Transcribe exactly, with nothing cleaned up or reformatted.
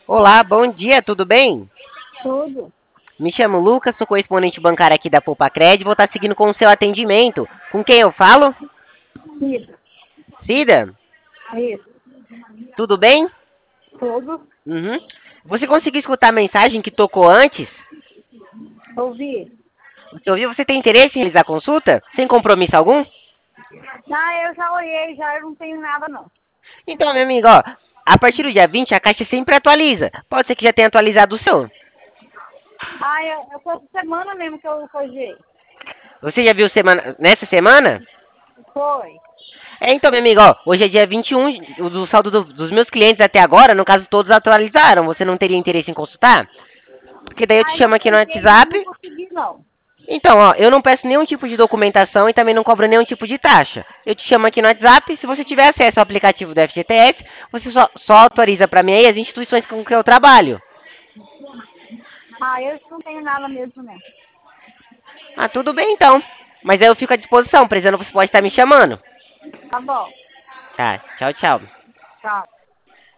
Olá, bom dia, tudo bem? Tudo. Me chamo Lucas, sou correspondente bancário aqui da Poupa Cred, vou estar seguindo com o seu atendimento. Com quem eu falo? Isso. Cida, Isso. tudo bem? Tudo. Uhum. Você conseguiu escutar a mensagem que tocou antes? Ouvi. Você ouviu? Você tem interesse em realizar a consulta? Sem compromisso algum? Ah, eu já olhei, já eu não tenho nada não. Então, meu amigo, ó, a partir do dia vinte a Caixa sempre atualiza. Pode ser que já tenha atualizado o seu. Ah, eu, eu foi essa semana mesmo que eu olhei. Você já viu semana, nessa semana? Foi. É, então, meu amigo, ó, hoje é dia vinte e um, o do saldo do- dos meus clientes até agora, no caso, todos atualizaram. Você não teria interesse em consultar? Porque daí eu te Ah, eu chamo aqui no olhei, mas não WhatsApp. consegui não. Então, ó, eu não peço nenhum tipo de documentação e também não cobro nenhum tipo de taxa. Eu te chamo aqui no WhatsApp. Se você tiver acesso ao aplicativo do F G T S, você só, só autoriza para mim aí as instituições com que eu trabalho. Ah, eu não tenho nada mesmo não. Ah, tudo bem então. Mas aí eu fico à disposição, precisando você pode estar me chamando. Tá bom. Tá, tchau, tchau. Tchau.